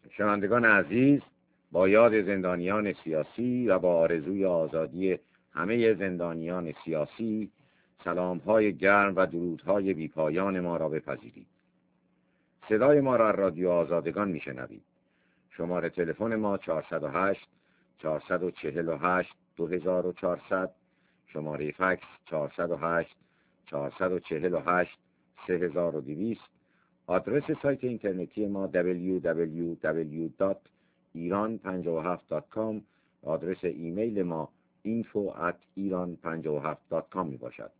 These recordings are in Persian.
شنوندگان عزیز، با یاد زندانیان سیاسی و با آرزوی آزادی همه زندانیان سیاسی، سلام‌های گرم و درودهای بی‌پایان ما را بپذیرید. صدای ما را رادیو آزادگان میشنوید. شماره تلفن ما 408 448 2400، شماره فکس 408 448 3200. آدرس سایت اینترنتی ما www.iran57.com. آدرس ایمیل ما info@iran57.com می باشد.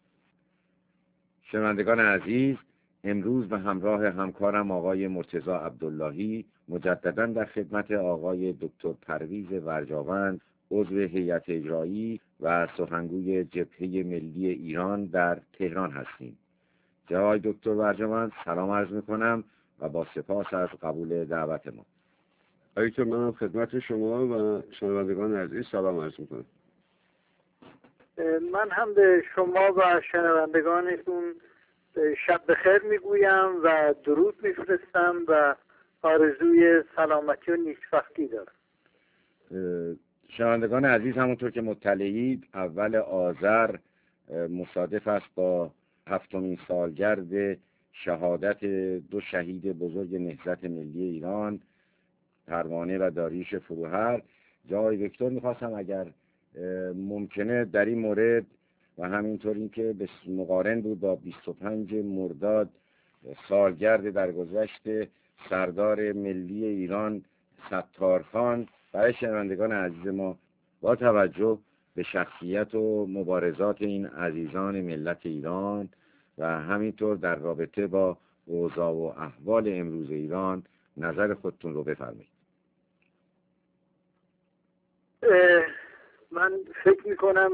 شنوندگان عزیز، امروز به همراه همکارم آقای مرتضی عبداللهی مجددا در خدمت آقای دکتر پرویز ورجاوند، عضو هیئت اجرایی و سخنگوی جبهه ملی ایران در تهران هستیم. جناب دکتر ورجاوند، سلام عرض میکنم و با سپاس از قبول دعوت ما. دکتر، منم خدمت شما و شنوندگان عزیز سلام عرض میکنم. من هم به شما و شنوندگانتون شب بخیر میگویم و درود میفرستم و آرزوی سلامتی و نیکبختی دارم. شنوندگان عزیز، همونطور که مطلعید، اول آذر مصادف است با 7مین سالگرد شهادت دو شهید بزرگ نهضت ملی ایران، پروانه و داریوش فروهر. جای دکتر میخواستم اگر ممکنه در این مورد و همینطور این که مقارن بود با 25 مرداد سالگرد درگذشت سردار ملی ایران ستارخان، برای شنوندگان عزیز ما با توجه به شخصیت و مبارزات این عزیزان ملت ایران و همینطور در رابطه با اوضاع و احوال امروز ایران نظر خودتون رو بفرمایید. من فکر میکنم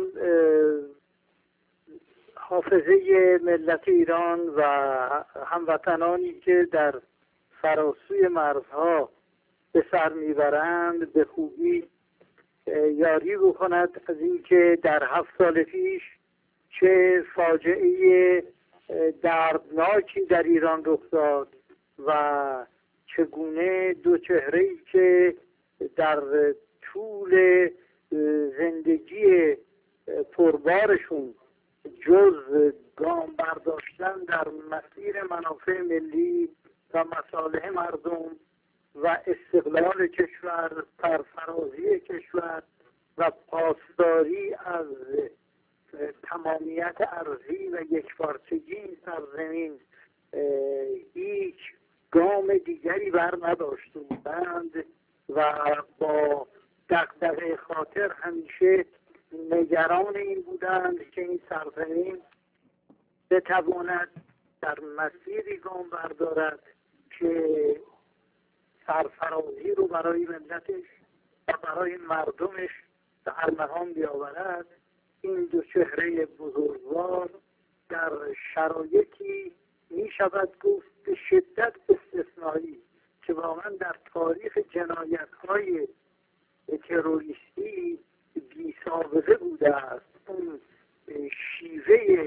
حافظه ملت ایران و هموطنانی که در فراسوی مرزها به سر میبرند به خوبی یاری بکند از اینکه در 7 سال پیش چه فاجعه دردناکی در ایران رخ داد و چگونه دو چهره‌ای که در طول زندگی پربارشون جز گام برداشتن در مسیر منافع ملی و مصالح مردم و استقلال کشور، سرفرازی کشور و پاسداری از تمامیت ارضی و یکپارچگی سرزمین هیچ گام دیگری بر نداشته بودند و با دغدغه خاطر همیشه نگران این بودند که این سرزمین بتواند در مسیری گام بردارد که سرفرازی رو برای ملتش و برای مردمش به ارمغان بیاورد. این دو چهره بزرگوار در شرایطی می شود گفت به شدت استثنایی که واقعا در تاریخ جنایت‌های تروریستی بی سابقه بوده است. اون شیوه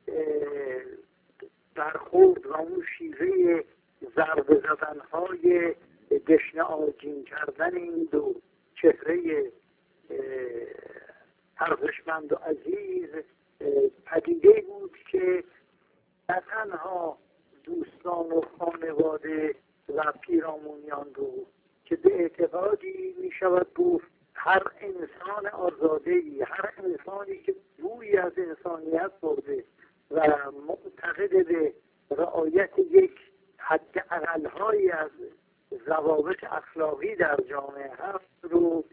برخورد و اون شیوه ضربه زدن‌های دشنه آجین کردن این دو چهره ارزشمند و عزیز پدیده بود که نه تنها دوستان و خانواده و پیرامونیان رو که به اعتقادی می شود گفت هر انسان آزاده‌ای، هر انسانی که بویی از انسانیت برده و معتقد به رعایت یک حد اقل‌هایی از ضوابط اخلاقی در جامعه هست رو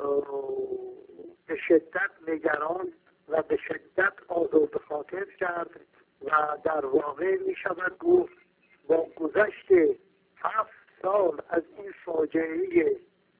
به شدت نگران و به شدت آزرده خاطر کرد و در واقع می شود گفت با گذشت 7 سال از این فاجعه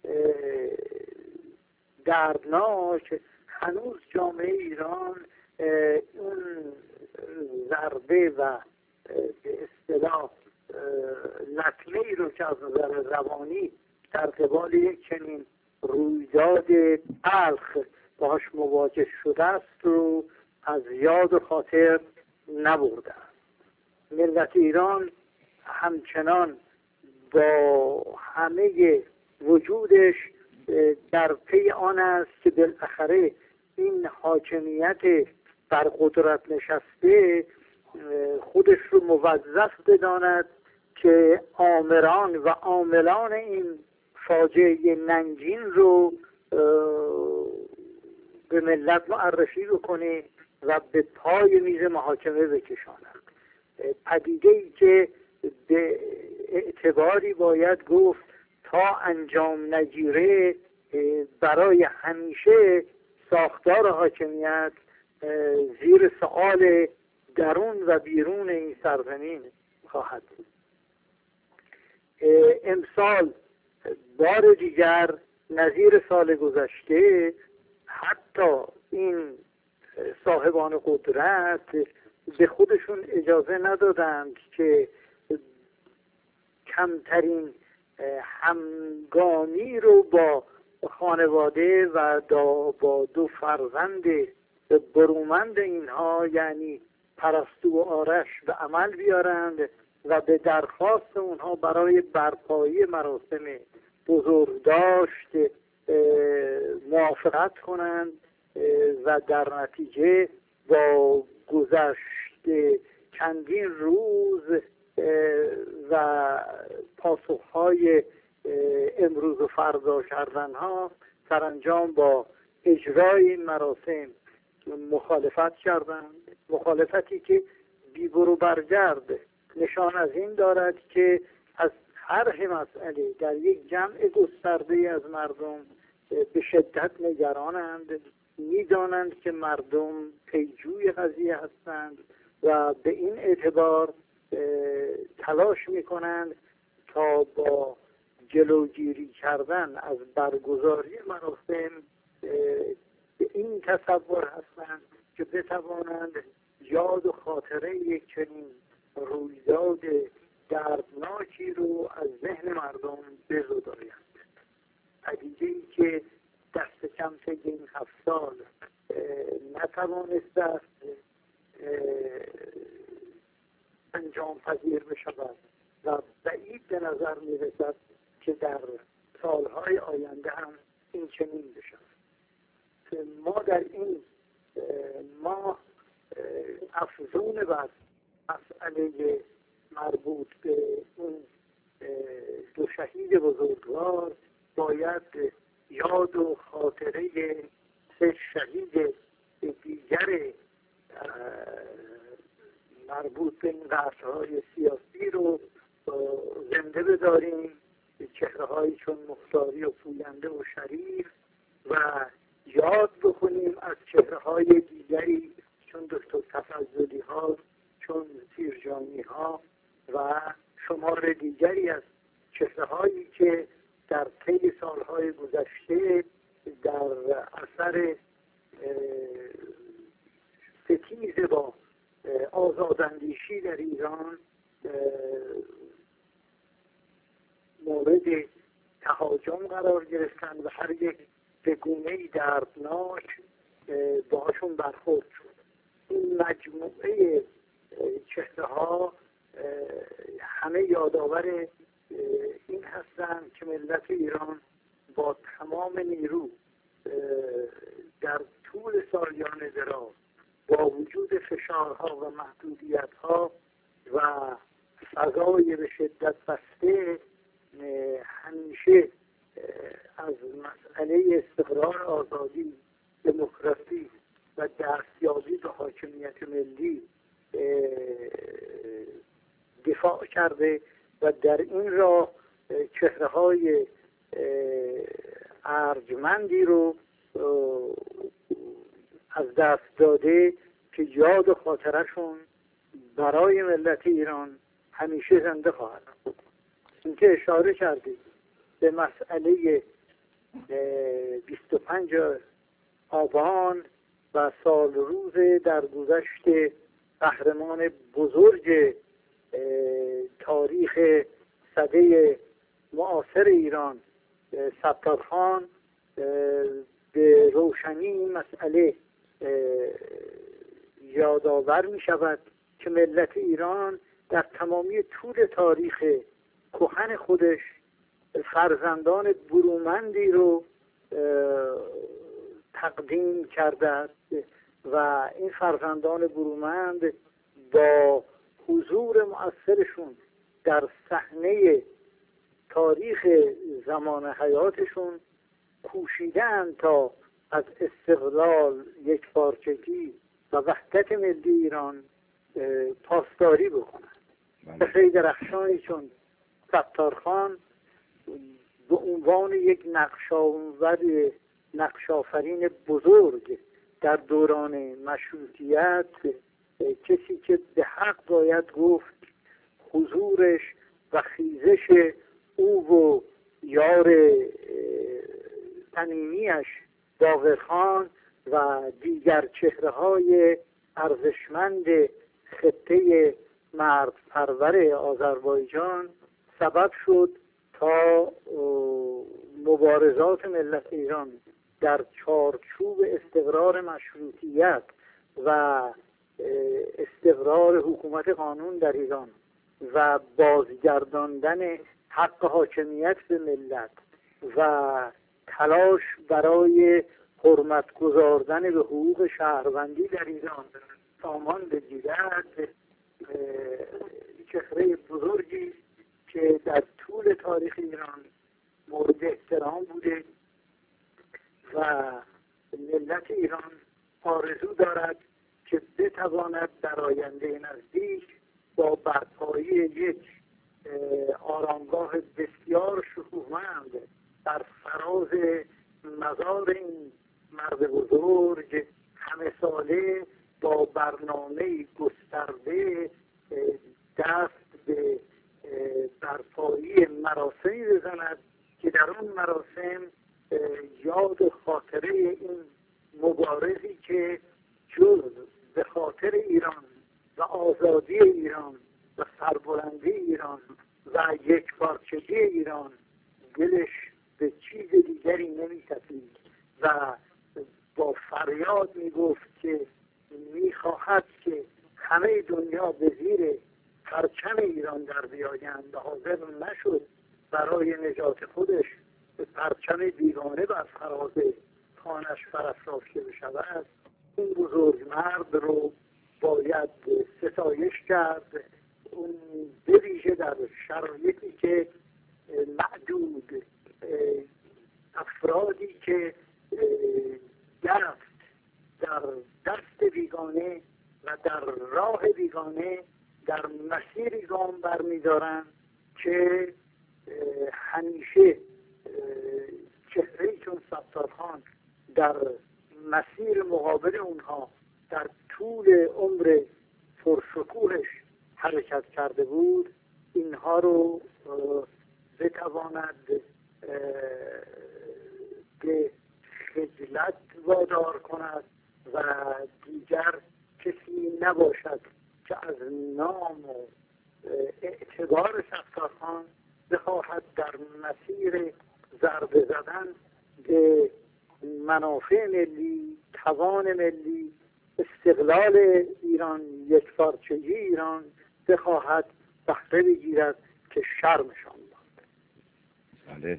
دردناک هنوز جامعه ایران اون ضربه و به اصطلاح لطمه ای رو که از نظر روانی در قبال یک چنین رویداد تلخ باش مواجه شده است رو از یاد و خاطر نبردند. ملت ایران همچنان با همه وجودش در پی آن است که بالاخره این حاکمیت بر قدرت نشسته خودش رو موظف بداند که آمران و عاملان این فاجعه ننگین رو به ملت معرفی بکنه و به پای میز محاکمه بکشاند. پدیده‌ای که به اعتباری باید گفت تا انجام نگیره برای همیشه ساختار حاکمیت زیر سؤال درون و بیرون این سرزمین خواهد بود. امسال بار دیگر نظیر سال گذشته حتی این صاحبان قدرت به خودشون اجازه ندادند که کمترین همگامی رو با خانواده و با دو فرزند برومند اینها یعنی پرستو و آرش به عمل بیارند و به درخواست اونها برای برپایی مراسم بزرگداشت موافقت کنند و در نتیجه با گذشت چندین روز و پاسخهای امروز و فردا کردنها سرانجام با اجرای این مراسم مخالفت کردند. مخالفتی که بی برو برگرد نشان از این دارد که از طرح مسئله در یک جمع گسترده از مردم به شدت نگرانند، میدانند که مردم پیجوی قضیه هستند و به این اعتبار تلاش میکنند تا با جلوگیری کردن از برگزاری مراسم به این تصور هستند که بتوانند یاد و خاطره یک چنین رویداد دردناکی رو از ذهن مردم بزدایند. پدیده‌ای که دست کم طی این 7 سال نتوانسته است انجام پذیر بشود و بعید به نظر می‌رسد که در سالهای آینده هم این چنین بشود. ما در این ماه افزون بر مسئله مربوط به اون 2 شهید بزرگوار باید یاد و خاطره 3 شهید دیگر مربوط به این قتل‌های سیاسی رو زنده بداریم، چهره‌هایی چون مختاری و پوینده و شریف و یاد بکنیم از چهره‌های دیگری چون دکتر تفضلی ها، چون سیرجانی ها و شمار دیگری از چهره‌هایی که در طی سالهای گذشته در اثر ستیز با آزاداندیشی در ایران مورد تهاجم قرار گرفتن و هر یک به گونه‌ای دردناک باهاشون برخورد شد. این مجموعه چهره‌ها همه یادآور این هستند که ملت ایران با تمام نیرو در طول سالیان دراز با وجود فشارها و محدودیت‌ها و فضای به شدت بسته همیشه از مسئله استقرار، آزادی، دموکراسی و دستیابی به حاکمیت ملی دفاع کرده و در این راه چهره‌های ارجمندی رو از دست داده که یاد و خاطرشون برای ملت ایران همیشه زنده خواهد بود. اینکه اشاره کردید به مسئله 25 آبان و سال روز درگذشت قهرمان بزرگ تاریخ سده معاصر ایران ستارخان، به روشنی این مسئله یادآور می شود که ملت ایران در تمامی طول تاریخ کهن خودش فرزندان برومندی رو تقدیم کرده است و این فرزندان برومند با حضور مؤثرشون در صحنه تاریخ زمان حیاتشون کوشیدن تا از استقلال، یکپارچگی و وحدت ملی ایران پاسداری بکنند. چهره درخشانی چون ستارخان به عنوان یک نقش‌آفرین بزرگ در دوران مشروطیت، کسی که به حق باید گفت حضورش و خیزش او و یار صمیمی‌اش باقرخان و دیگر چهره‌های ارزشمند خطه مرد پرور آذربایجان سبب شد تا مبارزات ملت ایران در چارچوب استقرار مشروطیت و استقرار حکومت قانون در ایران و بازگرداندن حق حاکمیت به ملت و تلاش برای حرمت گذاردن به حقوق شهروندی در ایران سامان بگیرد، چهره بزرگی که در طول تاریخ ایران مورد احترام بوده و ملت ایران آرزو دارد که بتواند در آینده نزدیک با برپایی یک آرامگاه بسیار شکوهمند در فراز مزار این مرد بزرگ همه ساله با برنامه گسترده دست به برپایی مراسمی بزند که در اون مراسم یاد خاطره این مبارزی که جز به خاطر ایران و آزادی ایران و سربلندی ایران و یکپارچگی ایران دلش به چیز دیگری نمی‌تپید و با فریاد میگفت که میخواهد که همه دنیا به زیر پرچم ایران در بیایند و حاضر نشد برای نجات خودش به پرچم بیگانه بر فراز خانش برافراشته بشود. این بزرگ مرد رو باید ستایش کرد، اون به ویژه در شرایطی که معدود افرادی که در دست بیگانه و در راه بیگانه در مسیری گام برمی‌دارند که همیشه چهره‌ای چون ستارخان در مسیر مقابل اونها در طول عمر پرشکوهش حرکت کرده بود، اینها رو بتواند به خجلت وادار کند و دیگر کسی نباشد که از نام و اعتبار ستارخان بخواهد در مسیر ضربه زدن به منافع ملی، توان ملی، استقلال ایران، یکپارچگی ایران بخواهد بهره بگیرد که شرمشان باد. بله.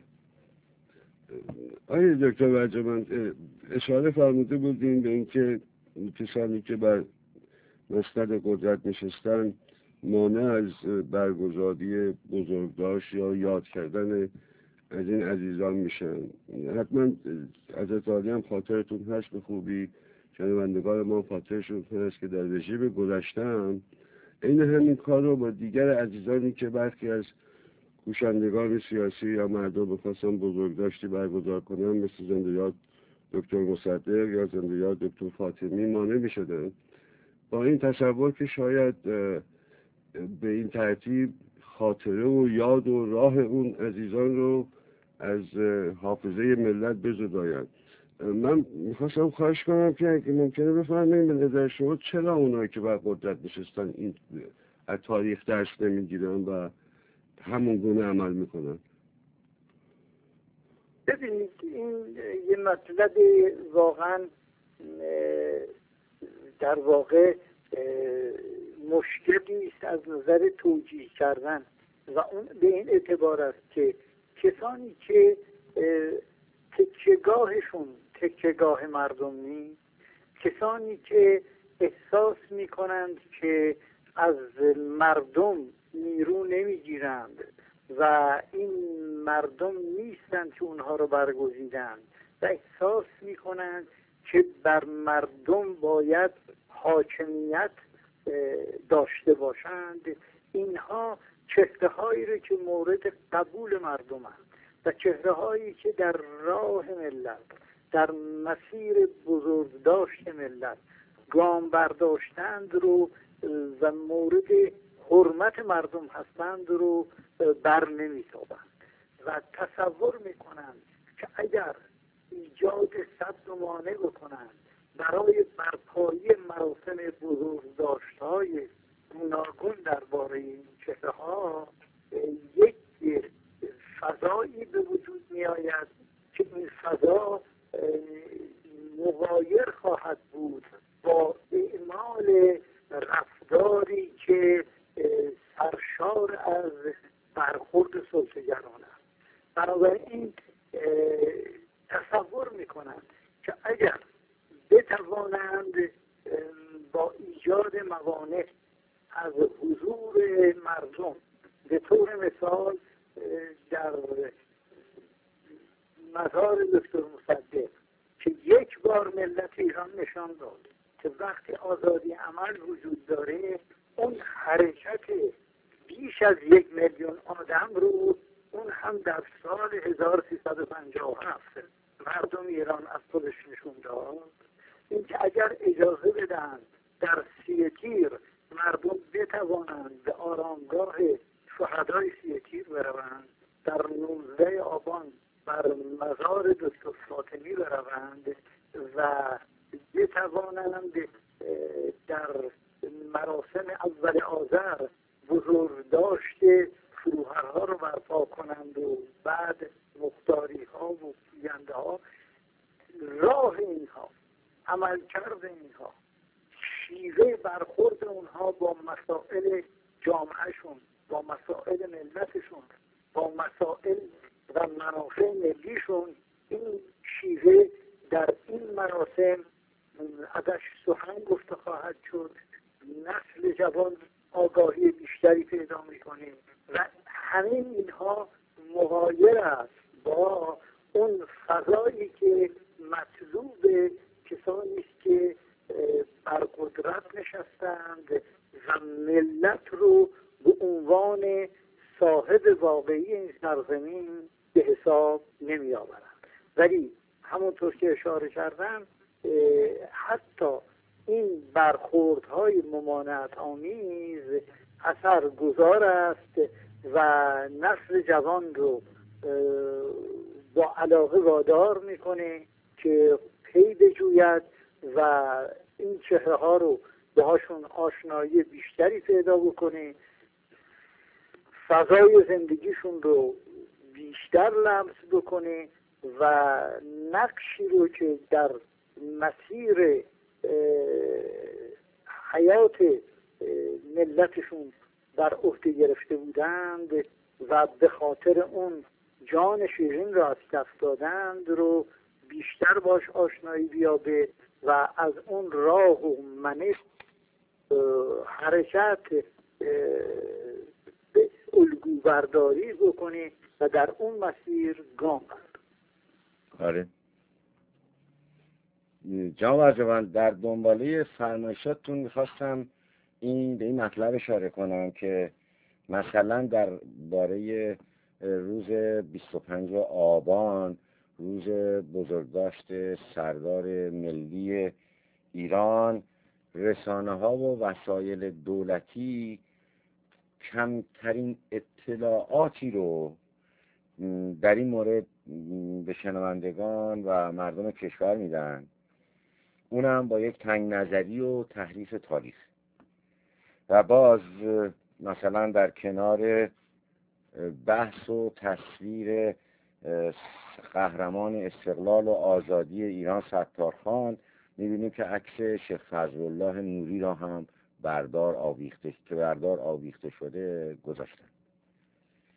آقای دکتر برجمند اشاره فرموده بودیم به اینکه کسانی که بر مصدر قدرت نشستن مانع از برگزاری بزرگداشت یا یاد کردن از این عزیزان میشن. حتما حضرت عالی هم خاطرتون هست به خوبی، شنوندگان ما خاطرشون هست که در رژیم گذشته‌ام این همین کار رو با دیگر عزیزانی که برخی از کوشندگان سیاسی یا مردم بخواستن بزرگداشتی برگزار کنن، مثل زنده یاد دکتر مصدق یا زنده یاد دکتر فاطمی، مانع میشدن با این تصور که شاید به این ترتیب خاطره و یاد و راه اون عزیزان رو از حافظه ملت بزداید. من میخواستم خواهش کنم که اگه ممکنه بفرمایید به نظر شما چرا اونایی که بر قدرت نشستن این از تاریخ درس نمیگیرن و همون گونه عمل میکنن؟ ببینید این یه مطلب واقعا در واقع مشکلی است از نظر توجیه کردن و اون به این اعتبار است که کسانی که تکیه‌گاهشون تکیه‌گاه مردم نیست، کسانی که احساس میکنند که از مردم نیرو نمیگیرند و این مردم نیستند که اونها رو برگزیدند و احساس میکنند که بر مردم باید حاکمیت داشته باشند، اینها چهره هایی رو که مورد قبول مردم هست و چهره هایی که در راه ملت، در مسیر بزرگداشت ملت گام برداشتند رو و مورد حرمت مردم هستند رو بر نمیتابند و تصور میکنند که اگر ایجاد سد و مانع بکنند برای برپایی مراسم بزرگداشت‌های گوناگون درباره این چهره‌ها، یک فضایی به وجود می‌آید که این فضا مغایر خواهد بود با اعمال رفتاری که سرشار از برخورد سلطه‌گران است. بنابراین تصور می‌کنند که اگر بتوانند با ایجاد موانع از حضور مردم، به طور مثال در مزار دکتر مصدق که یک بار ملت ایران نشان داد که وقتی آزادی عمل وجود داره، اون حرکت بیش از 1,000,000 آدم رو، اون هم در سال 1357 مردم ایران از خودش نشون داد. اینکه اگر اجازه بدن در 3 تیر مردم بتوانند به آرامگاه شهدای 3 تیر بروند، در 19 آبان بر مزار دکتر فاطمی بروند و بتوانند در مراسم اول آذر بزرگداشت فروهرها رو برپا کنند و بعد مختاری ها و پوینده ها، راه اینها، عملکرد اینها، شیوه برخورد اونها با مسائل جامعهشون، با مسائل ملتشون، با مسائل و منافع ملیشون، این شیوه در این مراسم ازش سخن گفته خواهد شد. نسل جوان آگاهی بیشتری پیدا میکنه و همین اینها مغایر است با اون فضایی که مطلوب کسانی است که بر قدرت نشستند و ملت رو به عنوان صاحب واقعی این سرزمین به حساب نمی آورند. ولی همونطور که اشاره کردم، حتی این برخوردهای ممانعت آمیز اثرگذار است و نسل جوان رو با علاقه وادار میکنه که پی بجوید و این چهره ها رو باهاشون آشنایی بیشتری پیدا بکنه، فضای زندگیشون رو بیشتر لمس بکنه و نقشی رو که در مسیر حیات ملتشون بر عهده گرفته بودند و به خاطر اون جان شیرین را از دست دادند رو بیشتر باش آشنایی بیابه و از اون راه و منش حرکت به الگو برداری بکنه و در اون مسیر گام برداره. آره جناب ارجمند، در دنباله فرمایشاتتون میخواستم به این مطلب اشاره کنم که مثلا در باره روز 25 آبان، روز بزرگداشت سردار ملی ایران، رسانه ها و وسایل دولتی کمترین اطلاعاتی رو در این مورد به شنوندگان و مردم کشور میدن، اونم با یک تنگ نظری و تحریف تاریخ. و باز مثلا در کنار بحث و تصویر قهرمان استقلال و آزادی ایران ستارخان، می‌بینیم که عکس شیخ فضلالله نوری را هم بردار آویخته شده گذاشتن.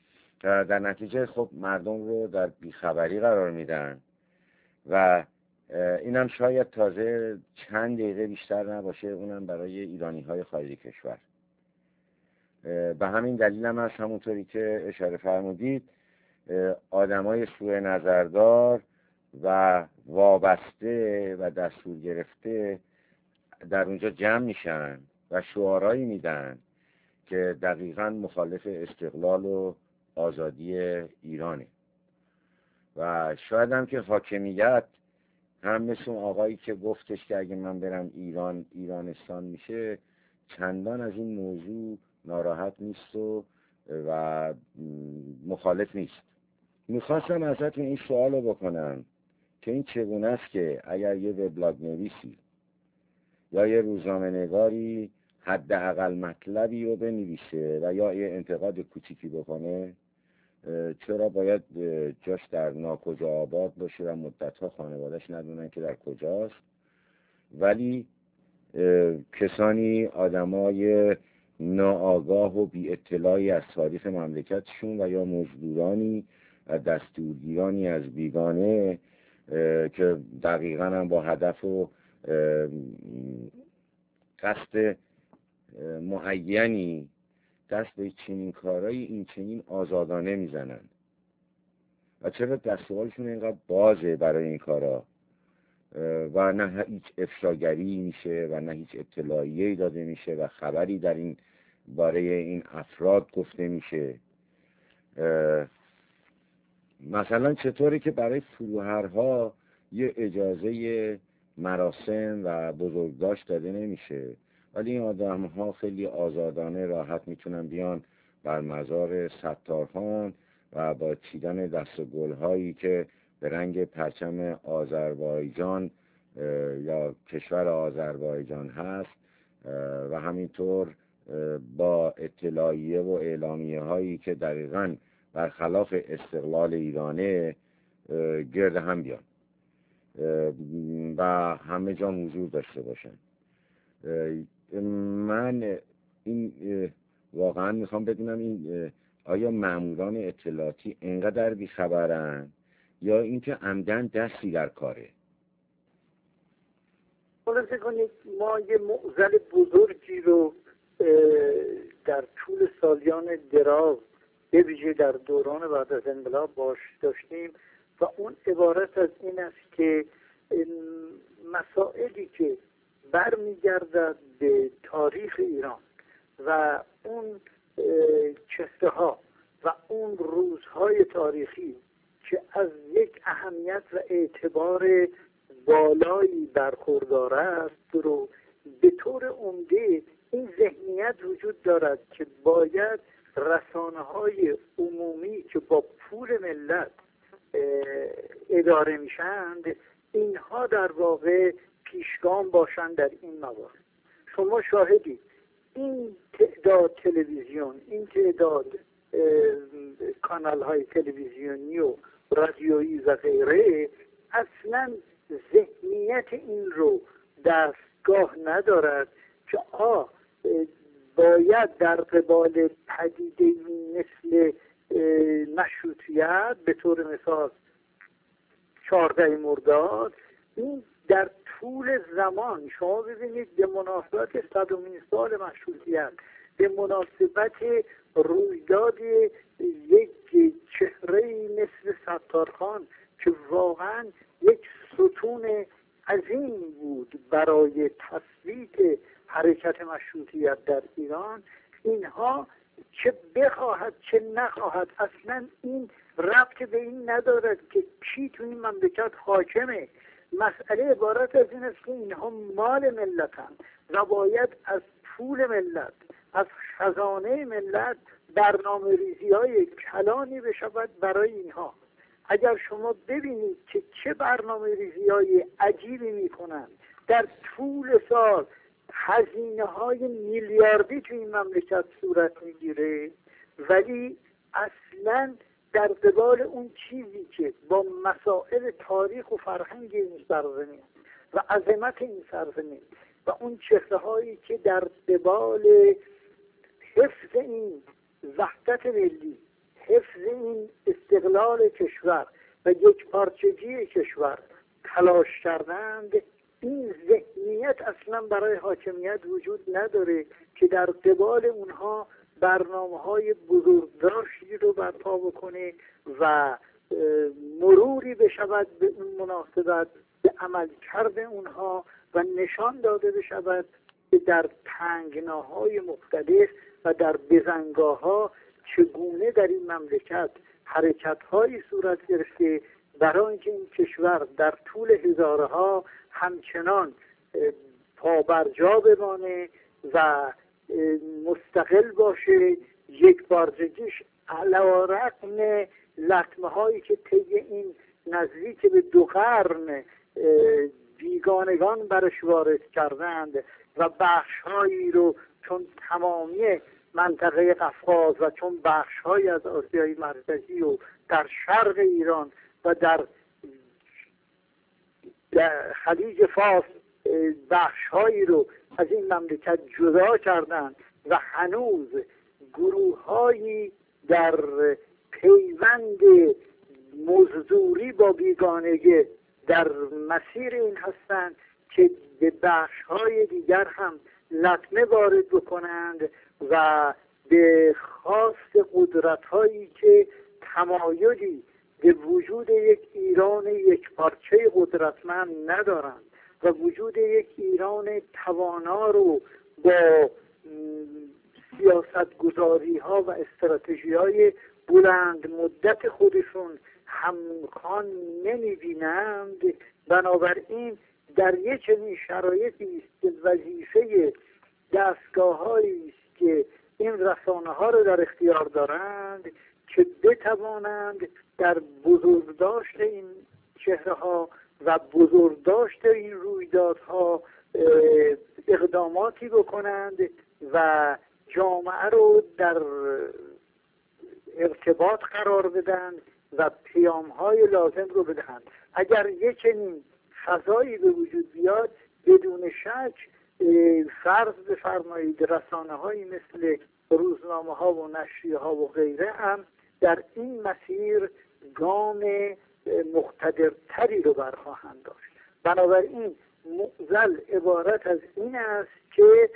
در نتیجه خب مردم رو در بیخبری قرار میدن و اینم شاید تازه چند دقیقه بیشتر نباشه، اونم برای ایرانی‌های خارج کشور. به همین دلیل هم هست همونطوری که اشاره فرمودید آدمای سوء نظردار و وابسته و دستور گرفته در اونجا جمع میشن و شعارهایی میدن که دقیقاً مخالف استقلال و آزادی ایرانه و شاید هم که حاکمیت هم مثل اون آقایی که گفتش که اگه من برم ایرانستان میشه چندان از این موضوع ناراحت نیست و مخالف نیست. میخواستم ازتون این سوال رو بکنم که این چگونه است که اگر یه وبلاگ نویسی یا یه روزنامه نگاری حداقل مطلبی رو بنویسه و یا یه انتقاد کوچیکی بکنه، چرا باید جاش در ناکجا آباد باشه و مدتها خانواده‌اش ندونن که در کجاست، ولی کسانی آدمای ناآگاه و بی اطلاعی از تاریخ مملکتشون و یا مزدورانی و دستورگیرانی از بیگانه که دقیقاً هم با هدف و قصد معینی دست به چنین کارهای این چنین آزادانه میزنن و چرا دستورالشون اینقدر بازه برای این کارا و نه هیچ افشاگری میشه و نه هیچ اطلاعیه‌ای داده میشه و خبری در این باره این افراد گفته میشه. مثلا چطوری که برای فروهرها یه اجازه مراسم و بزرگداشت داده نمیشه، ولی این آدم‌ها خیلی آزادانه راحت میتونن بیان بر مزار ستارخان و با چیدن دست و گل‌هایی که به رنگ پرچم آذربایجان یا کشور آذربایجان هست و همینطور با اطلاعیه و اعلامیه هایی که دقیقاً برخلاف استقلال ایرانه گرد هم بیان و همه جا حضور داشته باشن. من این واقعا میخوام بدونم این آیا ماموران اطلاعاتی انقدر بیخبرن یا اینکه عمدن دستی در کاره؟ خلاصه کنید ما یه معضل بزرگی رو در طول سالیان دراز به ویژه در دوران بعد از انقلاب باش داشتیم و اون عبارت از این است که مسائلی که برمیگردد به تاریخ ایران و اون چهره ها و اون روزهای تاریخی که از یک اهمیت و اعتبار بالایی برخوردار است رو به طور عمده این ذهنیت وجود دارد که باید رسانه‌های عمومی که با پول ملت اداره میشند اینها در واقع پیشگام باشند در این موارد. شما شاهدید این تعداد تلویزیون، این تعداد کانال های تلویزیونی و رادیویی و غیره اصلا ذهنیت این رو دستگاه ندارد که باید در قبال پدیده مثل مشروطیت به طور مثال 14 مرداد این در طول زمان شما ببینید به مناسبت 100مین سال مشروطیت، به مناسبت رویداد یک چهره مثل ستارخان که واقعا یک ستون عظیم بود برای تثبیت حرکت مشروطیت در ایران، اینها چه بخواهد چه نخواهد اصلا این ربط به این ندارد که کی تو این مملکت حاکمه. مسئله عبارت از این است که اینها مال ملتن و باید از پول ملت، از خزانه ملت برنامه ریزی های کلانی بشود برای اینها. اگر شما ببینید که چه برنامه ریزی های عجیبی میکنن در طول سال، هزینه های میلیاردی تو این مملکت صورت میگیره، ولی اصلا در قبال اون چیزی که با مسائل تاریخ و فرهنگ این سرزمین و عظمت این سرزمین و اون چهره هایی که در قبال حفظ این وحدت ملی، حفظ این استقلال کشور و یک پارچگی کشور تلاش کردند، این ذهنیت اصلا برای حاکمیت وجود نداره که در قبال اونها برنامه‌های بزرگداشتی رو برپا بکنه و مروری بشود به اون مناسبت به عمل کرده اونها و نشان داده بشود که در تنگناهای مختلف و در بزنگاه‌ها چگونه در این مملکت حرکت‌هایی صورت گرفته برای اینکه این کشور در طول هزارها همچنان پابرجا بمانه و مستقل باشه، یک بارجگیش علی رغم لطمه هایی که طی این نزدیک به 2 قرن بیگانگان برش وارد کردند و بخش هایی رو چون تمامی منطقه قفقاز و چون بخش های از آسیای مرکزی و در شرق ایران و در خلیج فارس بخش هایی رو از این مملکت جدا کردند و هنوز گروه هایی در پیوند مزدوری با بیگانگی در مسیر این هستند که به بخش های دیگر هم لطمه وارد بکنند و به خواست قدرت هایی که تمایلی به وجود یک ایران یک پارچه قدرتمند ندارند و وجود یک ایران توانا رو با سیاست گذاری ها و استراتژی های بلند مدت خودشون همخوان نمی بینند. بنابراین در یک چنین شرایطی است که وظیفه دستگاه‌هایی است که این رسانه ها رو در اختیار دارند که بتوانند در بزرگداشت این چهره ها و بزرگداشت این رویدادها اقداماتی بکنند و جامعه رو در ارتباط قرار بدن و پیام‌های لازم رو بدهند. اگر یک چنین فضایی به وجود بیاد بدون شک فرض بفرمایید رسانه‌هایی مثل روزنامه‌ها و نشریه‌ها و غیره هم در این مسیر گام مقتدرتری رو برخواهند داشت. بنابراین معضل عبارت از این است که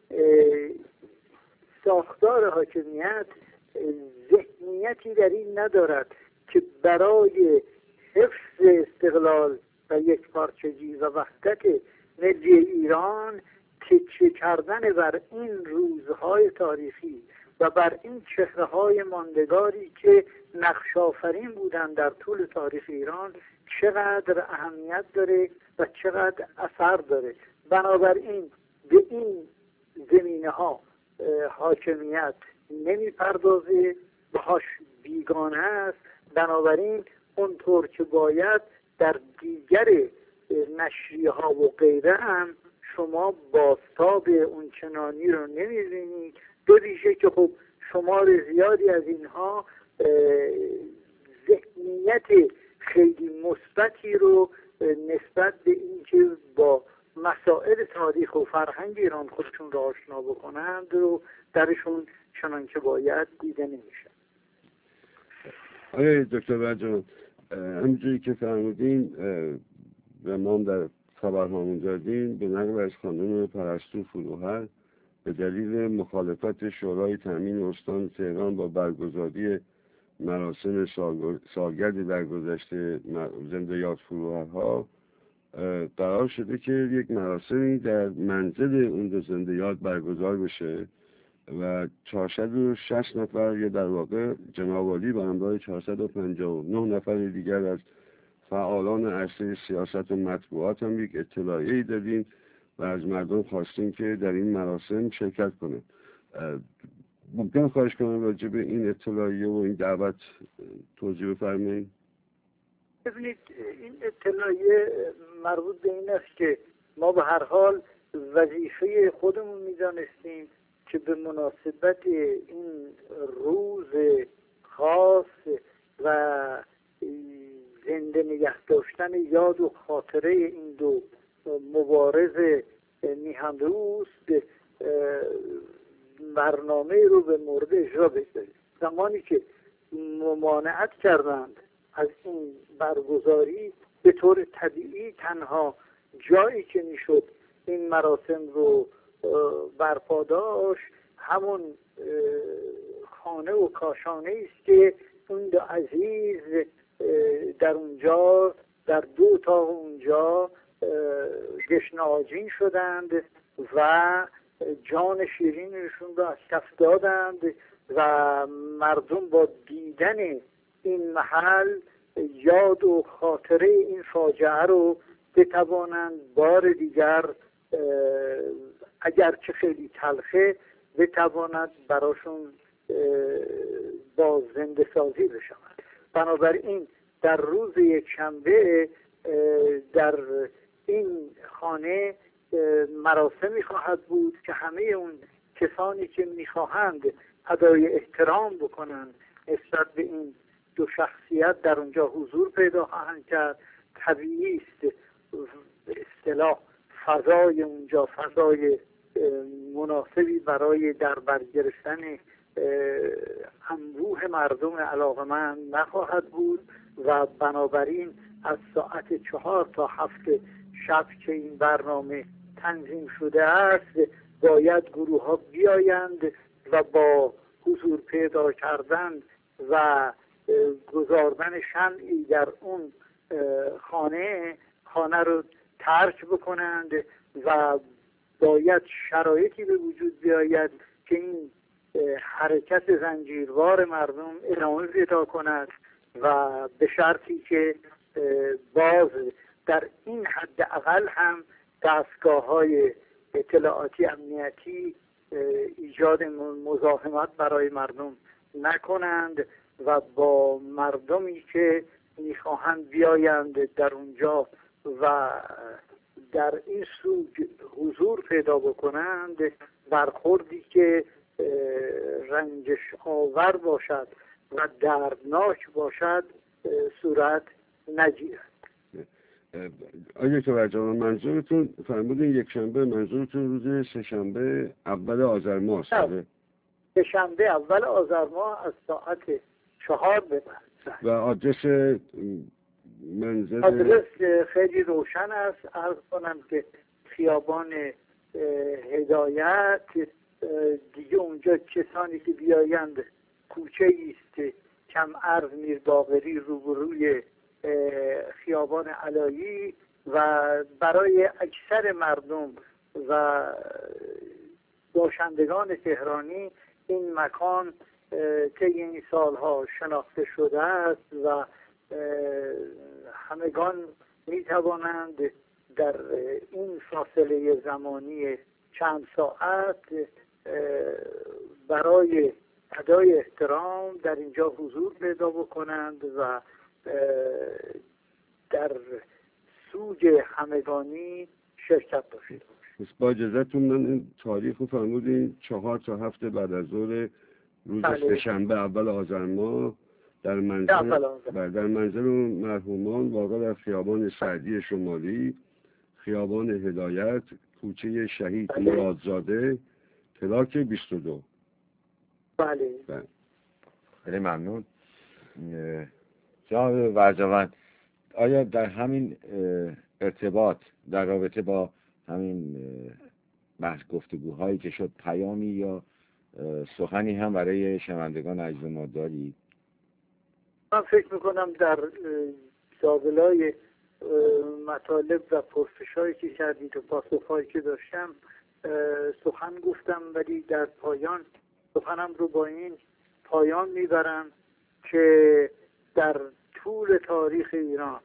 ساختار حاکمیت ذهنیتی در این ندارد که برای حفظ استقلال و یک پارچگی و وحدت ملی ایران تکیه کردن بر این روزهای تاریخی و بر این چهره‌های ماندگاری که نقش آفرین بودند در طول تاریخ ایران چقدر اهمیت داره و چقدر اثر داره. بنابراین به این زمینه‌ها حاکمیت نمی‌پردازه، باهاش بیگانه است. بنابراین اونطور که باید در دیگر نشریه‌ها و غیره هم شما بازتاب اون چنانی رو نمی‌بینید، به ویژه که خب شمار زیادی از اینها ذهنیت خیلی مثبتی رو نسبت به اینکه با مسائل تاریخ و فرهنگ ایران خودشون را آشنا بکنند رو درشون چنان که باید دیده نمیشه. آقای دکتر برجان، همینجوری که فرمودین و ما هم در خبرهامون دادیم، به نقل از خانم پرستو فروهر به دلیل مخالفت شورای تامین استان تهران با برگزاری مراسم سالگرد درگذشت زنده یاد فروهرها قرار شده که یک مراسمی در منزل اون دو زنده یاد برگزار بشه و 460 نفر یا در واقع جناب عالی به همراه 459 نفر دیگر از فعالان عرصه سیاست و مطبوعات هم یک اطلاعیه‌ای دادیم و از مردم خواستیم که در این مراسم شرکت کنند. ممکن خواهش کنم راجع به این اطلاعیه و این دعوت توضیح بفرمایید؟ ببینید، این اطلاعیه مربوط به این است که ما به هر حال وظیفه خودمون می‌دانستیم که به مناسبت این روز خاص و زنده نگه داشتن یاد و خاطره این دو مبارز میهن‌دوست برنامه رو به مورد اجرا بگذاریم. زمانی که ممانعت کردند از این برگزاری، به طور طبیعی تنها جایی که میشد این مراسم رو برپا داشت همون خانه و کاشانه است که اون دو عزیز در اونجا، در دو اتاق اونجا گشناجین شدند و جان شیرینشون را از کف دادند و مردم با دیدن این محل یاد و خاطره این فاجعه رو بتوانند بار دیگر اگرچه خیلی تلخه بتواند براشون با زنده سازی بشود. بنابراین در روز یکشنبه در این خانه مراسمی خواهد بود که همه اون کسانی که میخواهند ادای احترام بکنند نسبت به این دو شخصیت در اونجا حضور پیدا خواهند کرد. طبیعی است به اصطلاح فضای اونجا فضای مناسبی برای در بر گرفتن انبوه مردم علاقمند نخواهد بود و بنابراین از ساعت 4 تا 7 شب که این برنامه تنظیم شده است باید گروه ها بیایند و با حضور پیدا کردن و گذاردن شمعی در اون خانه رو ترک بکنند و باید شرایطی به وجود بیاید که این حرکت زنجیروار مردم ادامه پیدا کند و به شرطی که باز در این حد اقل هم دستگاه‌های اطلاعاتی امنیتی ایجاد مزاحمت برای مردم نکنند و با مردمی که میخواهند بیایند در اونجا و در این سوگ حضور پیدا بکنند برخوردی که رنجش آور باشد و دردناک باشد صورت نگیرد. آیا که برجام منظورتون فرمودین یک شنبه، منظورتون روز سه‌شنبه اول آذر ماه است؟ سه‌شنبه اول آذر ماه از ساعت 4 به بعد. و آدرس منزل؟ آدرس خیلی روشن است. عرض کنم که خیابان هدایت، دیگه اونجا کسانی که بیایند کوچه است کم عرض میر باقری روبروی خیابان علایی و برای اکثر مردم و باشندگان تهرانی این مکان طی این سالها شناخته شده است و همگان می توانند در این فاصله زمانی چند ساعت برای ادای احترام در اینجا حضور پیدا بکنند و در سوگ همگانی شرکت داشته باشند. با اجازهتون من این تاریخ رو فرمودین 4 تا 7 بعد از ظهر روز سه‌شنبه اول آذر ماه در منزل مرحومان واقع در خیابان سعدی شمالی، خیابان هدایت، کوچه شهید مرادزاده، پلاک 22. بله. خیلی ممنون. جناب برجوند، آیا در همین ارتباط در رابطه با همین بحث گفتگوهایی که شد پیامی یا سخنی هم برای شنوندگان عزیز ما دارید؟ من فکر میکنم در لابلای مطالب و پرسش‌هایی که کردید و پاسخ‌هایی که داشتم سخن گفتم، ولی در پایان سخنم رو با این پایان میبرم که در طول تاریخ ایران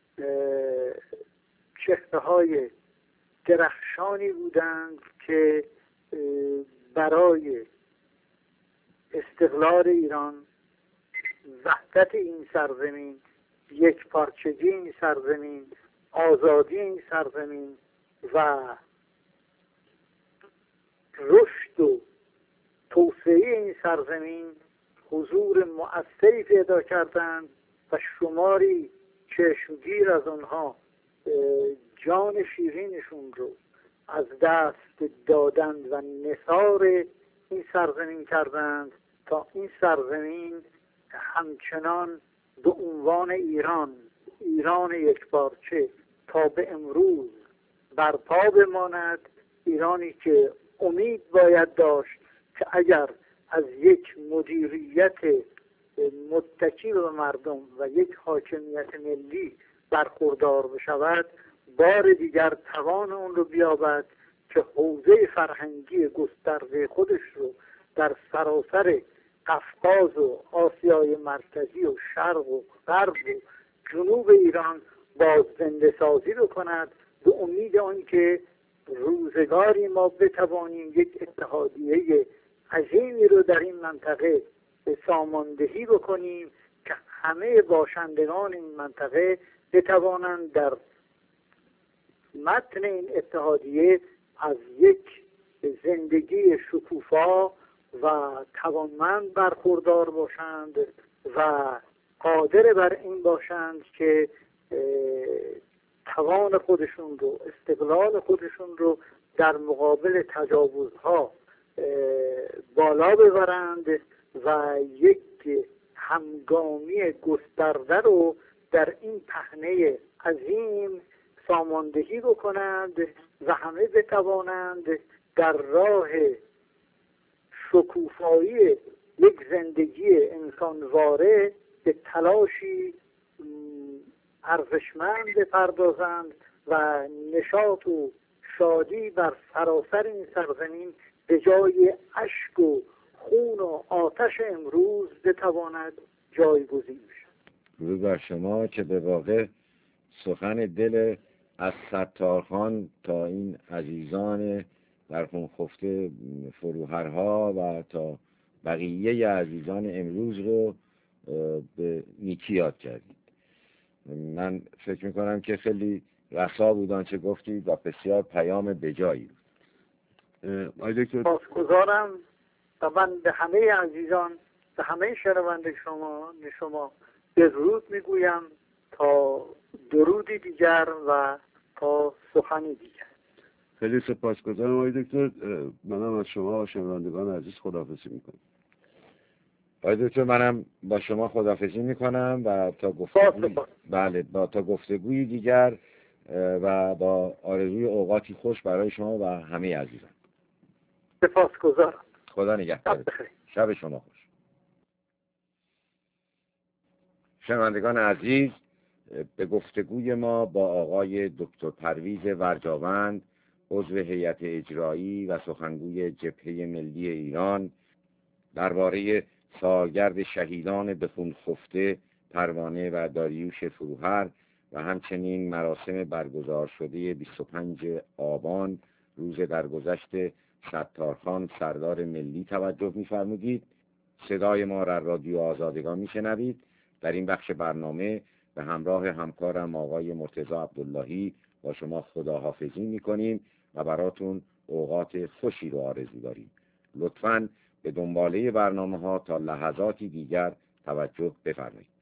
چهره‌های درخشانی بودند که برای استقلال ایران، وحدت این سرزمین، یک پارچگی این سرزمین، آزادی این سرزمین و رشد و توسعه این سرزمین حضور مؤثری پیدا کردند و شماری چشمگیر از آنها جان شیرینشون رو از دست دادند و نثار این سرزمین کردند تا این سرزمین همچنان به عنوان ایران یکپارچه تا به امروز برپا بماند، ایرانی که امید باید داشت که اگر از یک مدیریت متکی به مردم و یک حاکمیت ملی برخوردار بشود، بار دیگر توان اون رو بیابد که حوزه فرهنگی گسترده خودش رو در سراسر قفقاز و آسیای مرکزی و شرق و غرب و جنوب ایران باز زنده سازی بکند، به امید آنکه روزگاری ما بتوانیم یک اتحادیه عظیمی رو در این منطقه ساماندهی بکنیم که همه باشندگان این منطقه بتوانند در متن این اتحادیه از یک زندگی شکوفا و توانمند برخوردار باشند و قادر بر این باشند که توان خودشون رو، استقلال خودشون رو در مقابل تجاوزها بالا ببرند و یک همگامی گسترده رو در این پهنه عظیم ساماندهی بکنند و همه بتوانند در راه شکوفایی یک زندگی انسانواره به تلاشی ارزشمند بپردازند و نشاط و شادی بر سراسر این سرزمین به جای اشک و خون و آتش امروز بتواند جایگزین شد. درود بر شما که به واقع سخن دل از ستارخان تا این عزیزان در خون خفته فروهرها و تا بقیه عزیزان امروز رو به نیکی یاد کردید. من فکر میکنم که خیلی رسا بود آنچه گفتید و بسیار پیام بجایی بود. سپاسگزارم و من به همه عزیزان، به همه شنونده شما درود میگویم تا درودی دیگر و تا سخنی دیگر. خیلی سپاسگزارم آقای دکتر. منم از شما و شنوندگان عزیز خداحافظی میکنم. آقای دکتر منم با شما خداحافظی میکنم و تا گفتگوی دیگر و با آرزوی اوقاتی خوش برای شما و همه عزیزان. سپاسگزارم. خدا نگهدار. شب شما خوش. شنوندگان عزیز، به گفتگوی ما با آقای دکتر پرویز ورجاوند، عضو هیئت اجرایی و سخنگوی جبهه ملی ایران، درباره سالگرد شهیدان به خون خفته پروانه و داریوش فروهر و همچنین مراسم برگزار شده 25 آبان روز درگذشت ستارخان سردار ملی توجه می‌فرمودید. صدای ما را رادیو آزادگان میشنوید. در این بخش برنامه به همراه همکارم آقای مرتضی عبداللهی با شما خداحافظی میکنیم و براتون اوقات خوشی رو آرزو داریم. لطفاً به دنباله برنامه ها تا لحظاتی دیگر توجه بفرمایید.